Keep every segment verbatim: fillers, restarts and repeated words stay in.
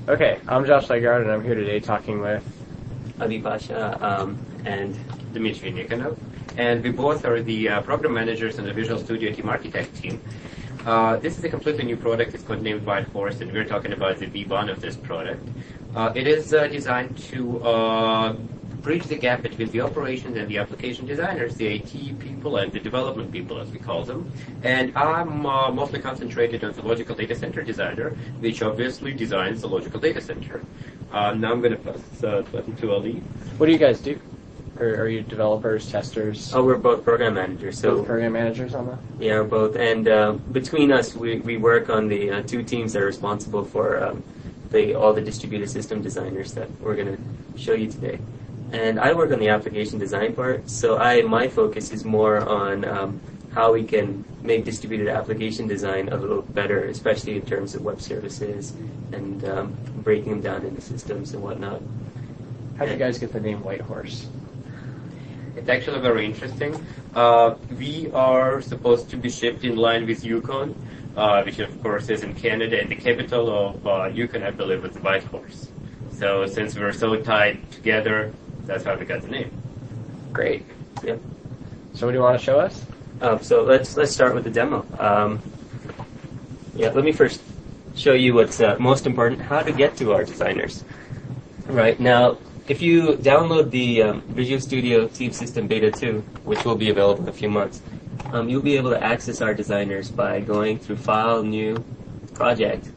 Okay, I'm Josh Legard, and I'm here today talking with Adi Pasha um, and Dmitry Nikonov, and we both are the uh, program managers in the Visual Studio Team Architect team. Uh, this is a completely new product. It's called named Whitehorse, and we're talking about the V one of this product. Uh, it is uh, designed to uh, bridge the gap between the operations and the application designers, the I T people and the development people, as we call them. And I'm uh, mostly concentrated on the logical data center designer, which obviously designs the logical data center. Uh, now I'm going to pass uh, the button to Ali. What do you guys do? Or are you developers, testers? Oh, we're both program managers. So both program managers on that? Yeah, we're both. And uh, between us, we, we work on the uh, two teams that are responsible for um, the all the distributed system designers that we're going to show you today. And I work on the application design part. So I my focus is more on um, how we can make distributed application design a little better, especially in terms of web services and um, breaking them down into systems and whatnot. How did you guys get the name Whitehorse? It's actually very interesting. Uh, we are supposed to be shipped in line with Yukon, uh, which of course is in Canada, and the capital of uh, Yukon, I believe, is Whitehorse. So since we're so tied together, that's how we got the name. Great. Yep. So what do you want to show us? Um, so let's let's start with the demo. Um, yeah, let me first show you what's uh, most important: how to get to our designers. Right now, if you download the um, Visual Studio Team System Beta two, which will be available in a few months, um, you'll be able to access our designers by going through File, New, Project,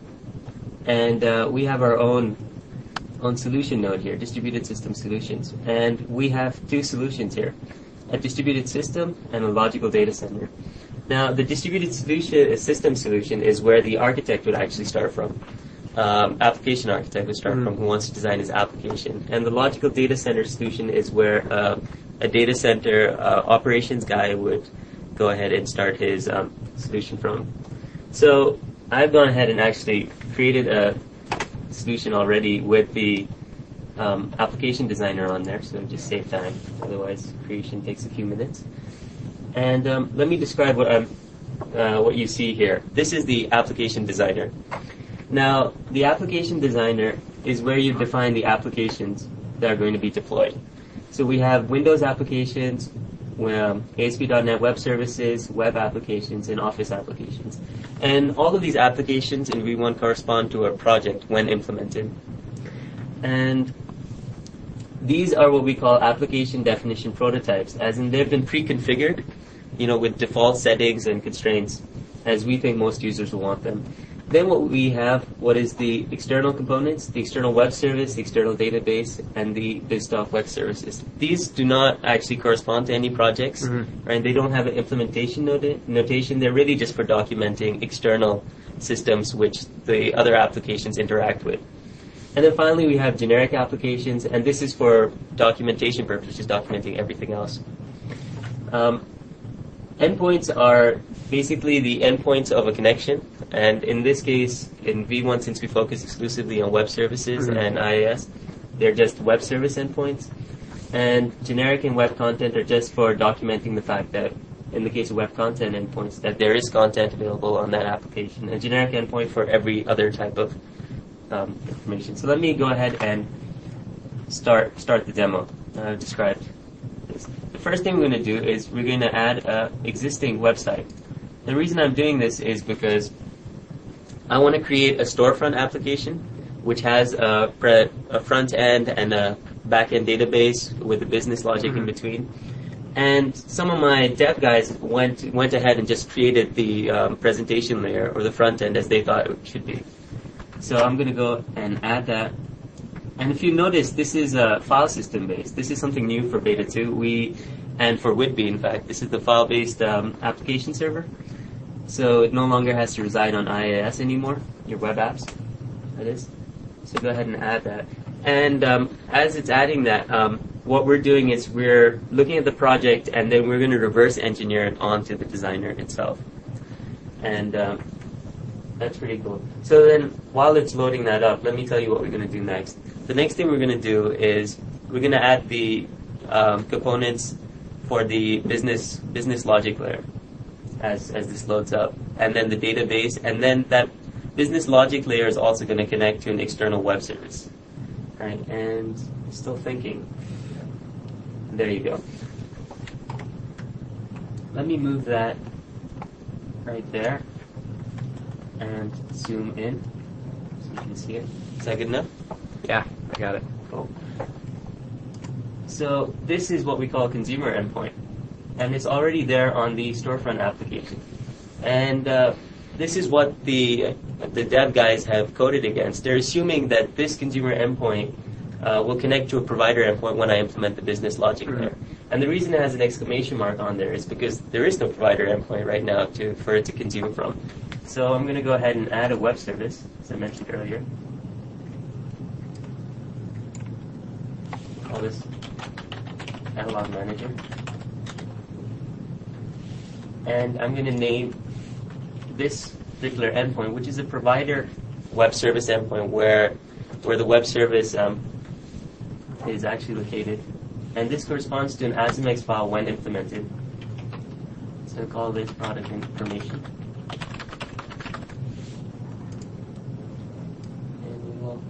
and uh, we have our own own solution node here, Distributed System Solutions, and we have two solutions here: a distributed system and a logical data center. Now, the distributed solution, system solution is where the architect would actually start from. Um, application architect would start mm-hmm. from who wants to design his application. And the logical data center solution is where uh, a data center uh, operations guy would go ahead and start his um, solution from. So I've gone ahead and actually created a solution already with the Um, application designer on there, so just save time. Otherwise, creation takes a few minutes. And um, let me describe what I'm, uh, what you see here. This is the application designer. Now, the application designer is where you define the applications that are going to be deployed. So we have Windows applications, um, A S P dot net web services, web applications, and Office applications. And all of these applications in V one correspond to a project when implemented. And these are what we call application definition prototypes, as in they've been pre-configured, you know, with default settings and constraints, as we think most users will want them. Then what we have, what is the external components, the external web service, the external database, and the BizTalk web services. These do not actually correspond to any projects, mm-hmm. right? They don't have an implementation noti- notation. They're really just for documenting external systems which the other applications interact with. And then finally, we have generic applications, and this is for documentation purposes, documenting everything else. Um, endpoints are basically the endpoints of a connection, and in this case, in V one, since we focus exclusively on web services mm-hmm. and I A S, they're just web service endpoints. And generic and web content are just for documenting the fact that, in the case of web content endpoints, that there is content available on that application. A generic endpoint for every other type of Um, information. So let me go ahead and start start the demo. I've described this. The first thing we're going to do is we're going to add an existing website. The reason I'm doing this is because I want to create a storefront application which has a, pre- a front end and a back end database with the business logic mm-hmm. in between. And some of my dev guys went went ahead and just created the um, presentation layer or the front end as they thought it should be. So I'm going to go and add that. And if you notice, this is uh, file system based. This is something new for Beta two. We, and for Whitby, in fact, this is the file based um, application server. So it no longer has to reside on I A S anymore, your web apps, that is. So go ahead and add that. And um, as it's adding that, um, what we're doing is we're looking at the project, and then we're going to reverse engineer it onto the designer itself. And um, that's pretty cool. So then, while it's loading that up, let me tell you what we're going to do next. The next thing we're going to do is we're going to add the um, components for the business business logic layer as as this loads up, and then the database, and then that business logic layer is also going to connect to an external web service. Right, and still thinking. There you go. Let me move that right there and zoom in so you can see it. Is that good enough? Yeah, I got it. Cool. So this is what we call a consumer endpoint, and it's already there on the storefront application. And uh, this is what the the dev guys have coded against. They're assuming that this consumer endpoint uh, will connect to a provider endpoint when I implement the business logic Mm-hmm. there. And the reason it has an exclamation mark on there is because there is no provider endpoint right now to for it to consume from. So I'm going to go ahead and add a web service, as I mentioned earlier. Call this Catalog Manager. And I'm going to name this particular endpoint, which is a provider web service endpoint where where the web service um, is actually located. And this corresponds to an ASMX file when implemented. So I'll call this product information. And we will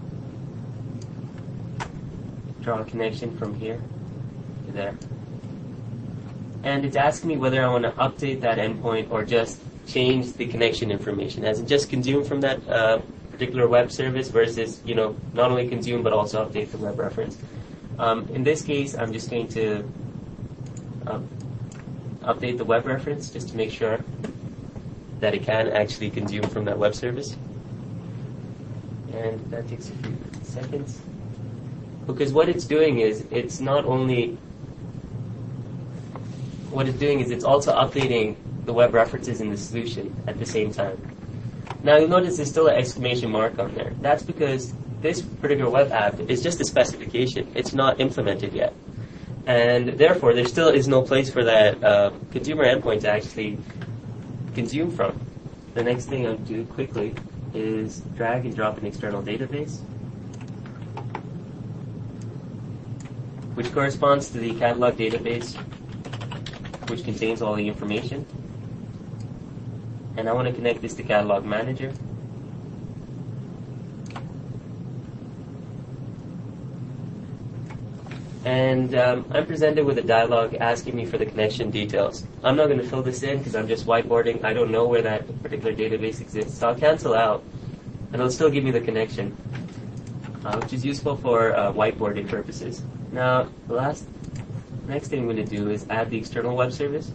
draw a connection from here to there. And it's asking me whether I want to update that endpoint or just change the connection information, as in just consume from that uh, particular web service versus, you know, not only consume but also update the web reference. Um, in this case, I'm just going to um, update the web reference just to make sure that it can actually consume from that web service. And that takes a few seconds. Because what it's doing is, it's not only, what it's doing is it's also updating the web references in the solution at the same time. Now you'll notice there's still an exclamation mark on there. That's because this particular web app is just a specification. It's not implemented yet. And therefore, there still is no place for that uh, consumer endpoint to actually consume from. The next thing I'll do quickly is drag and drop an external database, which corresponds to the catalog database, which contains all the information. And I want to connect this to Catalog Manager. And um, I'm presented with a dialog asking me for the connection details. I'm not going to fill this in because I'm just whiteboarding. I don't know where that particular database exists. So I'll cancel out, and it'll still give me the connection, uh, which is useful for uh, whiteboarding purposes. Now, the last, next thing I'm going to do is add the external web service.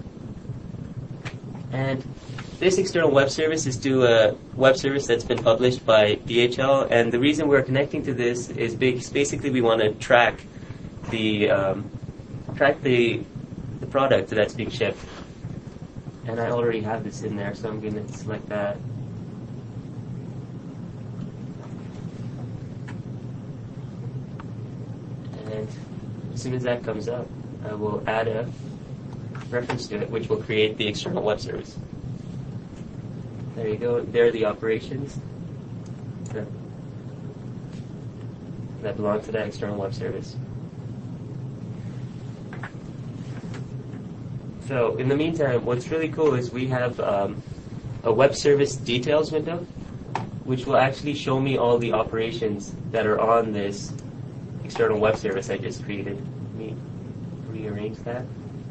And this external web service is to a web service that's been published by D H L. And the reason we're connecting to this is because basically we want to track the um, track the the product that's being shipped, and I already have this in there, so I'm going to select that. And as soon as that comes up, I will add a reference to it, which will create the external web service. There you go. There are the operations that, that belong to that external web service. So in the meantime, what's really cool is we have um, a web service details window, which will actually show me all the operations that are on this external web service I just created. Let me rearrange that.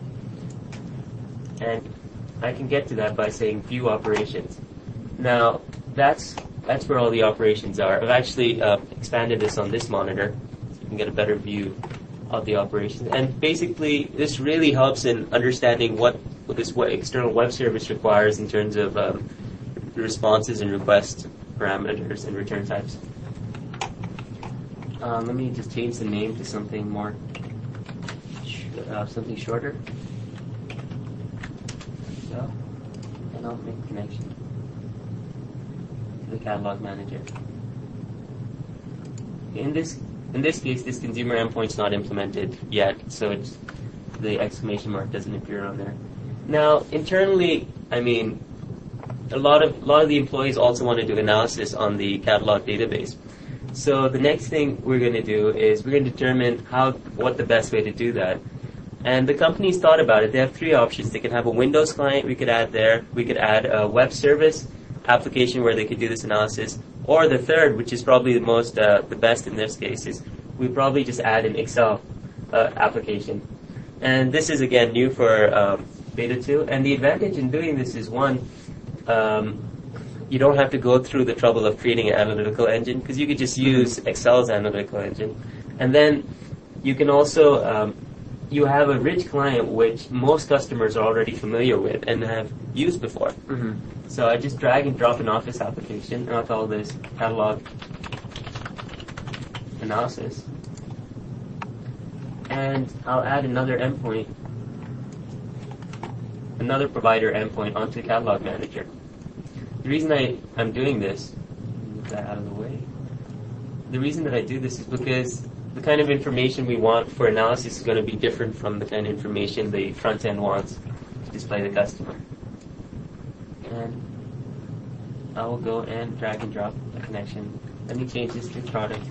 And I can get to that by saying View Operations. Now, that's that's where all the operations are. I've actually uh, expanded this on this monitor so you can get a better view of the operations. And basically, this really helps in understanding what, what this web, external web service requires in terms of um, responses and request parameters and return types. Um, let me just change the name to something more, sh- uh, something shorter. So, and I'll make a connection to the Catalog Manager. In this In this case, this consumer endpoint's not implemented yet, so it's, the exclamation mark doesn't appear on there. Now, internally, I mean, a lot of a lot of the employees also want to do analysis on the catalog database. So the next thing we're going to do is we're going to determine how what the best way to do that. And the company's thought about it. They have three options. They can have a Windows client we could add there. We could add a web service application where they could do this analysis. Or the third, which is probably the most, uh, the best in this case, is we probably just add an Excel uh, application. And this is, again, new for um, Beta two. And the advantage in doing this is, one, um, you don't have to go through the trouble of creating an analytical engine, because you could just use Excel's analytical engine. And then you can also, um, you have a rich client which most customers are already familiar with and have used before. Mm-hmm. So I just drag and drop an Office application, and I'll call this catalog analysis. And I'll add another endpoint, another provider endpoint onto the catalog manager. The reason I, I'm doing this, move that out of the way. The reason that I do this is because the kind of information we want for analysis is going to be different from the kind of information the front end wants to display the customer. And I will go and drag and drop a connection. Let me change this to product.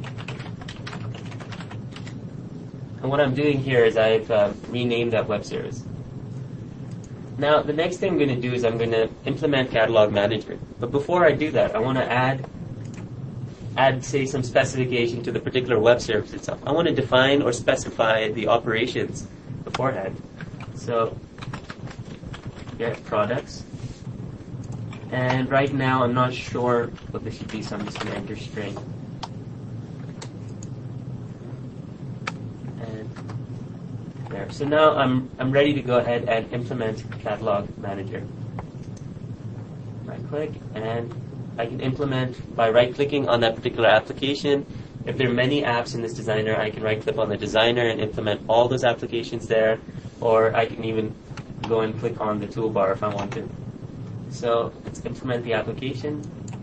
And what I'm doing here is I've uh, renamed that web service. Now, the next thing I'm going to do is I'm going to implement Catalog Manager. But before I do that, I want to add, add, say, some specification to the particular web service itself. I want to define or specify the operations beforehand. So, get products. And right now, I'm not sure what this should be, so I'm just going to enter string. There. So now I'm I'm ready to go ahead and implement Catalog Manager. Right click, and I can implement by right clicking on that particular application. If there are many apps in this designer, I can right click on the designer and implement all those applications there, or I can even go and click on the toolbar if I want to. So let's implement the application.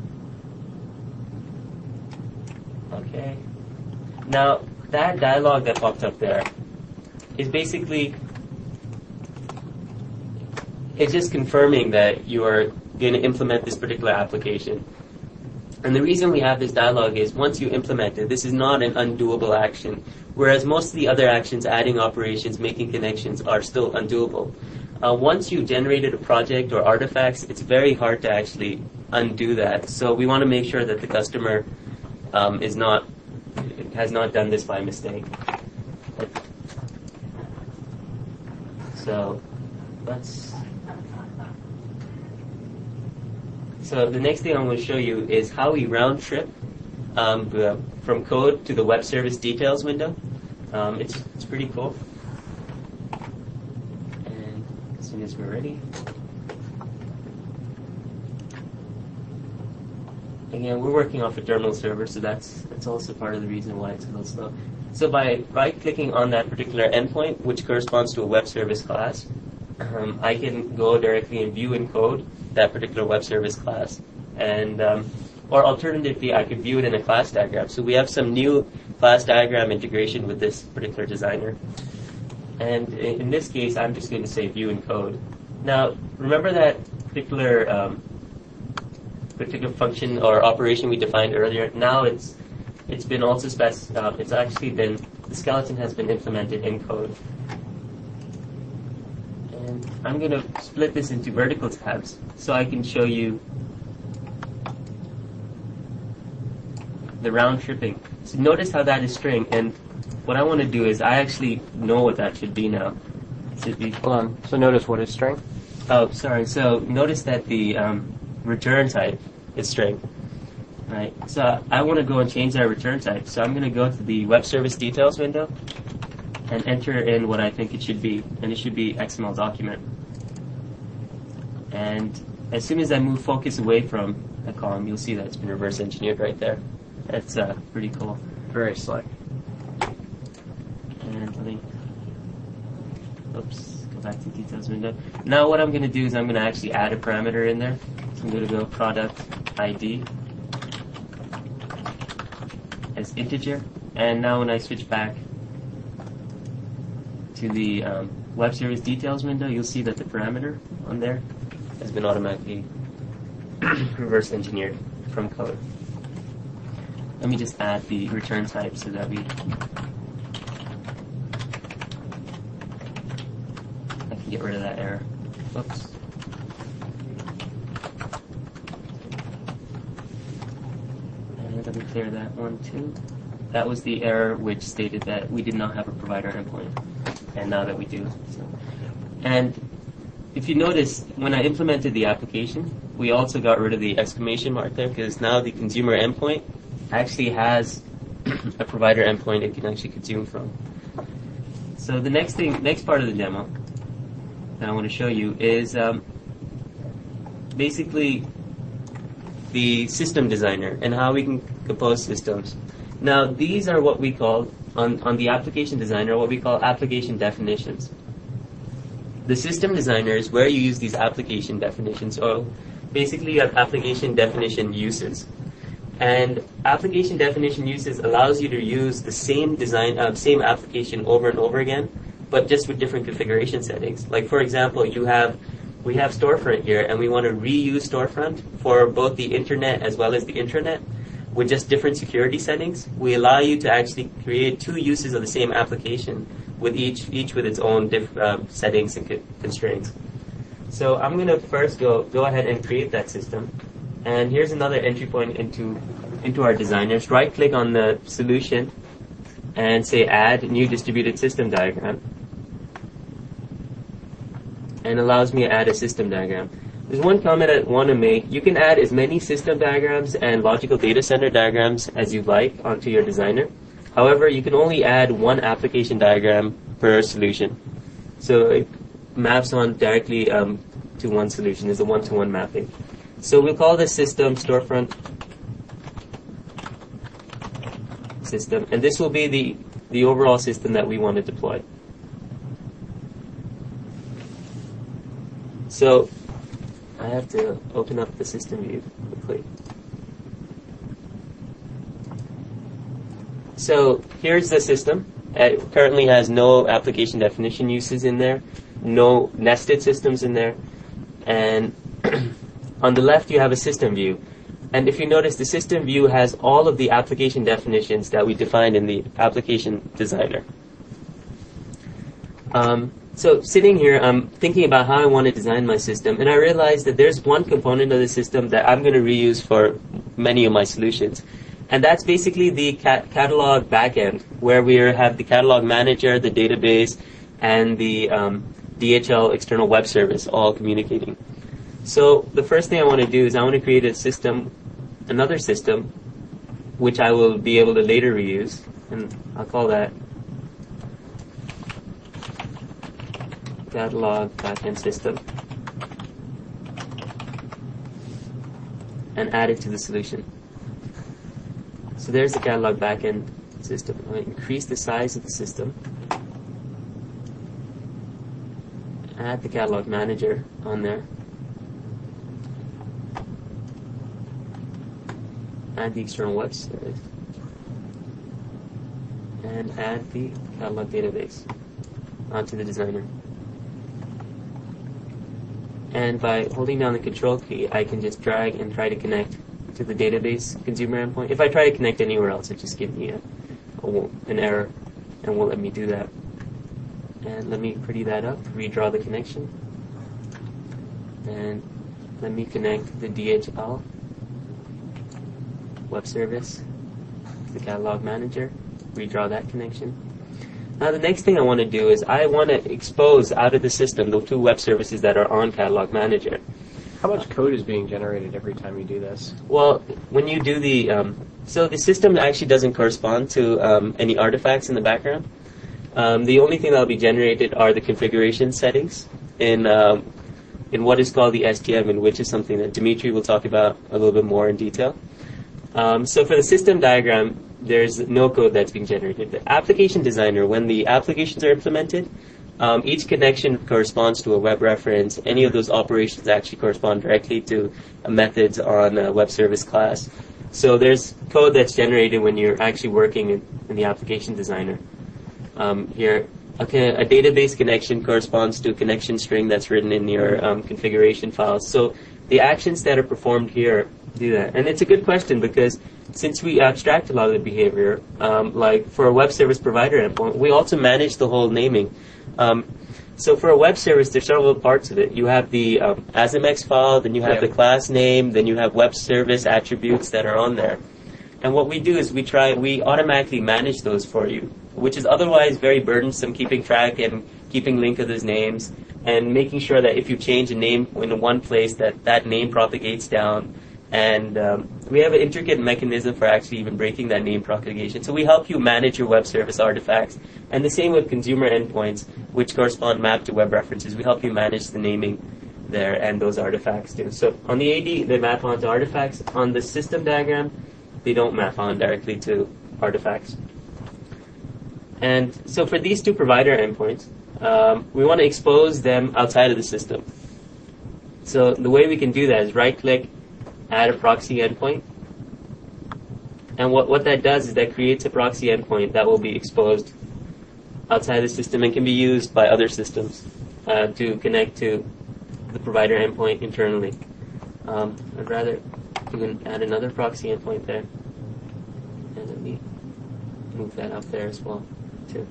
Okay. Now that dialog that popped up there is basically, it's just confirming that you are going to implement this particular application. And the reason we have this dialog is once you implement it, this is not an undoable action, whereas most of the other actions, adding operations, making connections, are still undoable. Uh, once you've generated a project or artifacts, it's very hard to actually undo that. So we want to make sure that the customer um, is not, has not done this by mistake. So let's. So the next thing I'm going to show you is how we round trip um, from code to the web service details window. Um, it's it's pretty cool. And as soon as we're ready, again we're working off a terminal server, so that's that's also part of the reason why it's a little slow. So by right-clicking on that particular endpoint, which corresponds to a web service class, um, I can go directly and view in code that particular web service class. And um, or alternatively, I could view it in a class diagram. So we have some new class diagram integration with this particular designer. And in, in this case, I'm just going to say view in code. Now, remember that particular um, particular function or operation we defined earlier? Now it's It's been also spec. Uh, it's actually been the skeleton has been implemented in code, and I'm going to split this into vertical tabs so I can show you the round tripping. So notice how that is string, and what I want to do is I actually know what that should be now. It should be. Hold on. So notice what is string? Oh, sorry. So notice that the um, return type is string. Right, so I want to go and change that return type. So I'm going to go to the web service details window and enter in what I think it should be, and it should be X M L document. And as soon as I move focus away from the column, you'll see that it's been reverse engineered right there. That's uh, pretty cool. Very slick. And let me, oops, go back to the details window. Now what I'm going to do is I'm going to actually add a parameter in there. So I'm going to go product I D. As integer, and now when I switch back to the um, web service details window, you'll see that the parameter on there has been automatically reverse engineered from code. Let me just add the return type so that we I can get rid of that error. Oops. me clear that one too. That was the error which stated that we did not have a provider endpoint, and now that we do. So. And if you notice, when I implemented the application, we also got rid of the exclamation mark there, because now the consumer endpoint actually has a provider endpoint it can actually consume from. So the next thing, next part of the demo that I want to show you is um, basically the system designer and how we can compose systems. Now, these are what we call, on, on the application designer, what we call application definitions. The system designer is where you use these application definitions, or basically you have application definition uses. And application definition uses allows you to use the same design, uh, same application over and over again, but just with different configuration settings. Like, for example, you have we have storefront here, and we want to reuse storefront for both the internet as well as the intranet with just different security settings. We allow you to actually create two uses of the same application with each each with its own diff, uh, settings and co- constraints. So I'm going to first go go ahead and create that system. And here's another entry point into into our designers. Right click on the solution and say add new distributed system diagram. And allows me to add a system diagram. There's one comment I want to make. You can add as many system diagrams and logical data center diagrams as you like onto your designer. However, you can only add one application diagram per solution. So it maps on directly um, to one solution. There's a one-to-one mapping. So we'll call this system storefront system. And this will be the, the overall system that we want to deploy. So I have to open up the system view quickly. So here's the system. It currently has no application definition uses in there, no nested systems in there, and on the left you have a system view. And if you notice, the system view has all of the application definitions that we defined in the application designer. Um, So sitting here, I'm thinking about how I want to design my system, and I realized that there's one component of the system that I'm going to reuse for many of my solutions. And that's basically the cat- catalog backend, where we have the catalog manager, the database, and the um, D H L external web service all communicating. So the first thing I want to do is I want to create a system, another system, which I will be able to later reuse, and I'll call that catalog backend system, and add it to the solution. So there's the catalog backend system. I'm going to increase the size of the system, add the catalog manager on there, add the external web service, and add the catalog database onto the designer. And by holding down the control key, I can just drag and try to connect to the database consumer endpoint. If I try to connect anywhere else, it just gives me a, a, an error and won't let me do that. And let me pretty that up, redraw the connection. And let me connect the D H L web service to the catalog manager, redraw that connection. Now the next thing I want to do is I want to expose out of the system the two web services that are on Catalog Manager. How much code is being generated every time you do this? Well, when you do the, um, so the system actually doesn't correspond to um, any artifacts in the background. Um, the only thing that will be generated are the configuration settings in um, in what is called the S T M, and which is something that Dimitri will talk about a little bit more in detail. Um, so for the system diagram, there's no code that's being generated. The application designer, when the applications are implemented, um, each connection corresponds to a web reference. Any of those operations actually correspond directly to uh, methods on a web service class. So there's code that's generated when you're actually working in, in the application designer. Um, here, okay, a database connection corresponds to a connection string that's written in your um, configuration files. So the actions that are performed here do that. And it's a good question, because since we abstract a lot of the behavior, um, like for a web service provider endpoint, we also manage the whole naming. Um, so for a web service, there's several parts of it. You have the um, ASMX file, then you have yeah. the class name, then you have web service attributes that are on there. And what we do is we try, we automatically manage those for you, which is otherwise very burdensome, keeping track and keeping link of those names and making sure that if you change a name in one place, that that name propagates down. And um, we have an intricate mechanism for actually even breaking that name propagation. So we help you manage your web service artifacts. And the same with consumer endpoints, which correspond map to web references. We help you manage the naming there and those artifacts too. So on the A D, they map onto artifacts. On the system diagram, they don't map on directly to artifacts. And so for these two provider endpoints, um, we want to expose them outside of the system. So the way we can do that is right-click, add a proxy endpoint. And what, what that does is that creates a proxy endpoint that will be exposed outside the system and can be used by other systems uh, to connect to the provider endpoint internally. Um, I'd rather even add another proxy endpoint there. And let me move that up there as well, too.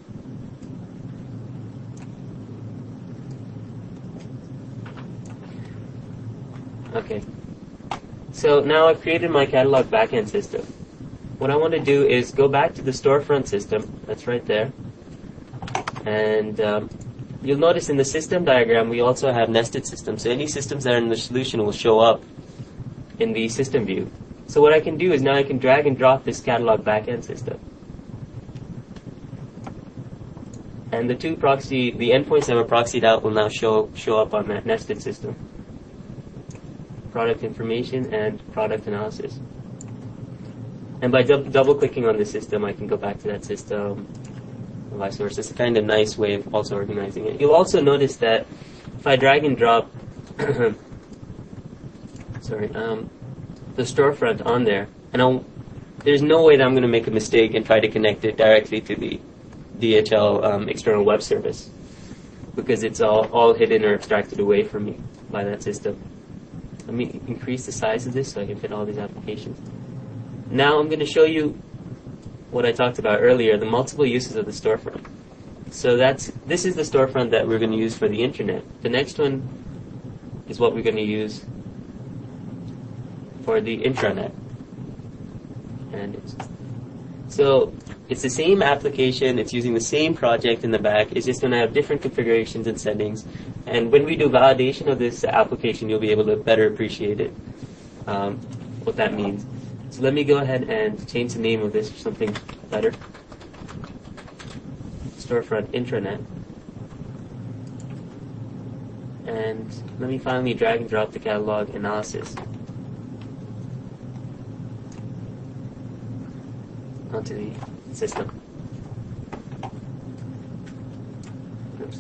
Okay. So now I've created my catalog backend system. What I want to do is go back to the storefront system. That's right there. And um, you'll notice in the system diagram we also have nested systems. So any systems that are in the solution will show up in the system view. So what I can do is now I can drag and drop this catalog backend system. And the two proxy, the endpoints that were proxied out will now show show up on that nested system. Product information and product analysis. And by dub- double-clicking on the system, I can go back to that system, and vice versa. It's a kind of nice way of also organizing it. You'll also notice that if I drag and drop sorry, um, the storefront on there, and I'll, there's no way that I'm going to make a mistake and try to connect it directly to the D H L um, external web service, because it's all, all hidden or abstracted away from me by that system. Let me increase the size of this so I can fit all these applications. Now I'm going to show you what I talked about earlier, the multiple uses of the storefront. So that's this is the storefront that we're going to use for the internet. The next one is what we're going to use for the intranet. And it's, so it's the same application, it's using the same project in the back, it's just going to have different configurations and settings. And when we do validation of this application, you'll be able to better appreciate it, um, what that means. So let me go ahead and change the name of this for something better. Storefront intranet. And let me finally drag and drop the catalog analysis onto the system. Oops.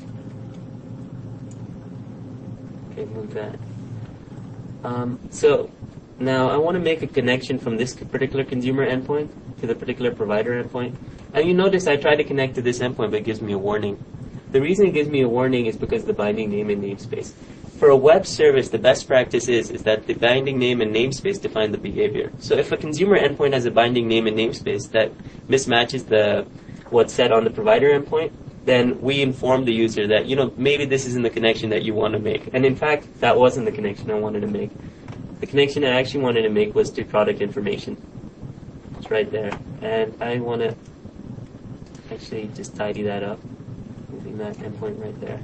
Okay, move that. Um, so now I want to make a connection from this particular consumer endpoint to the particular provider endpoint. And you notice I try to connect to this endpoint, but it gives me a warning. The reason it gives me a warning is because of the binding name and namespace. For a web service, the best practice is, is that the binding name and namespace define the behavior. So if a consumer endpoint has a binding name and namespace that mismatches the what's set on the provider endpoint, then we inform the user that, you know, maybe this isn't the connection that you want to make. And in fact, that wasn't the connection I wanted to make. The connection I actually wanted to make was to product information. It's right there. And I want to actually just tidy that up, moving that endpoint right there.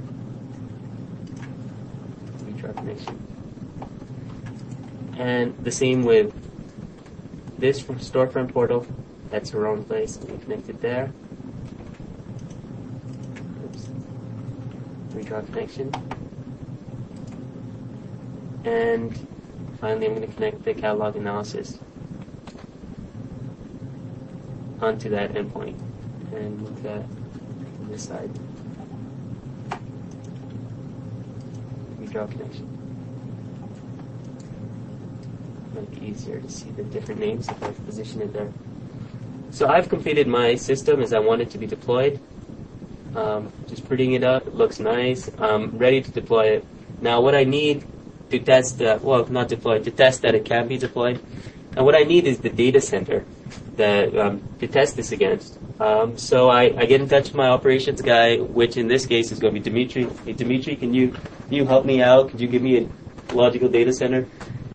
Redraw connection. And the same with this from storefront portal. That's the wrong place. We connect it there. Oops. Redraw connection. And finally, I'm going to connect the catalog analysis onto that endpoint and move that on this side. Redraw connection. Might be easier to see the different names if I position it there. So I've completed my system as I want it to be deployed. Um, just prettying it up. It looks nice. I'm ready to deploy it. Now what I need to test, uh, well, not deploy, to test that it can be deployed. And what I need is the data center that um, to test this against. Um, so I, I get in touch with my operations guy, which in this case is going to be Dimitri. Hey, Dimitri, can you can you help me out? Could you give me a logical data center?